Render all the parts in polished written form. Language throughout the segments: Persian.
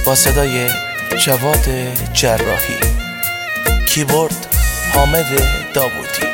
با صدای جواد جراحی، کیبورد حامد داوودی.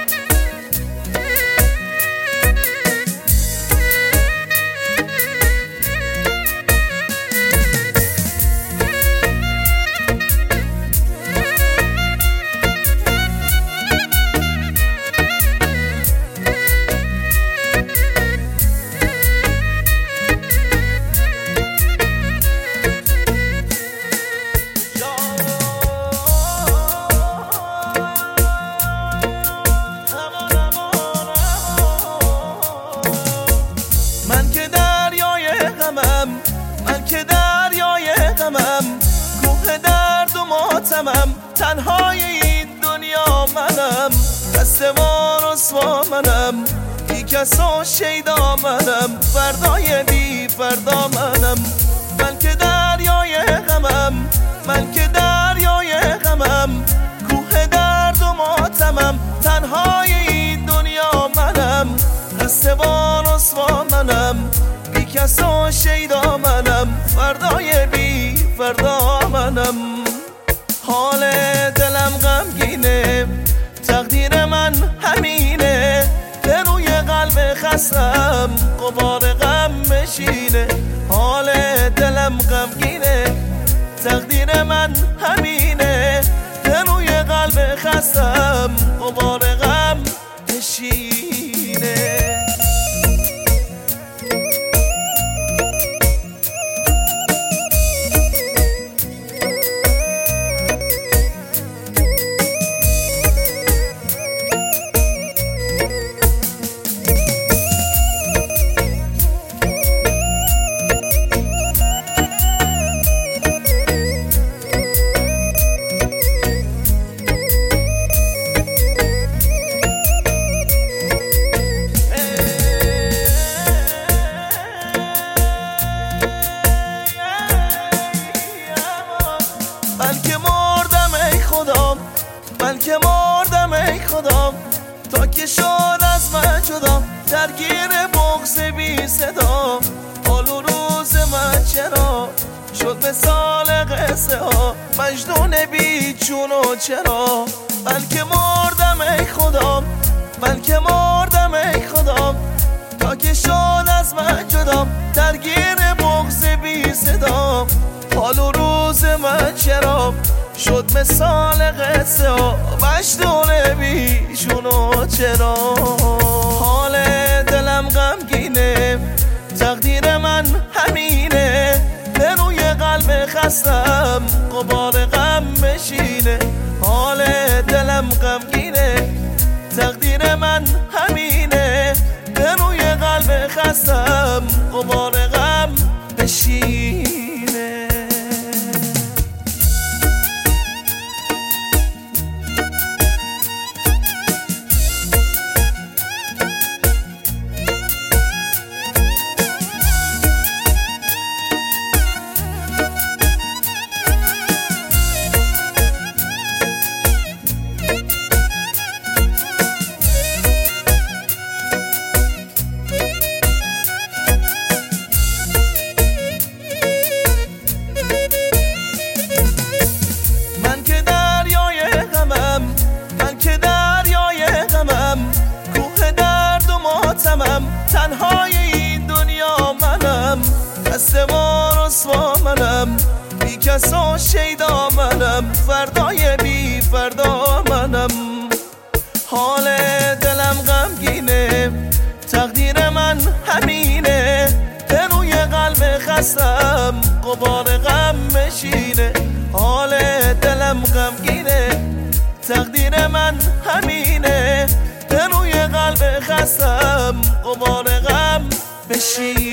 من که دریای غمم، کوه درد و ماتمم، تنهای این دنیا منم، دست ما رسوا منم، بی کس و شیدا منم، فردای بی فردا منم. من که دریای غمم، من که دریای غمم، کوه درد و ماتمم، تنهای این دنیا منم، دست ما رسوا منم، بی کس و شیدا منم، فردای بی فردا منم. حال دلم غمگینه، تقدیر من همینه، به روی قلب خستم غبار غم بشینه. حال دلم غمگینه، تقدیر من همینه، به روی قلب خستم غبار غم بشینه. من که مردم ای خدا، تا که شد از من جدا، درگیر بغض بی صدا. حال و روز من چرا شد مثال قصه ها، مجنون بی چون و چرا. من که مردم ای خدا، من که مردم ای خدا، تا که شد از من جدا، درگیر بغض بی صدا. حال و روز من چرا شد مثال قصه ها، مجنون بیشون و چرا. حال دلم غمگینه، تقدیر من همینه، به روی قلب خستم غبار غم بشینه. حال دلم غمگینه، تقدیر من همینه، به روی قلب خستم غبار غم بشینه. تنهای این دنیا منم، دست ما رسوا منم، بی کس و شیدا منم، فردای بی فردا منم. حال دلم غمگینه، تقدیر من همینه، به روی قلب خستم غبار غم بشینه. حال دلم غمگینه، تقدیر من همینه، به روی قلب خستم غبار غم بشینه.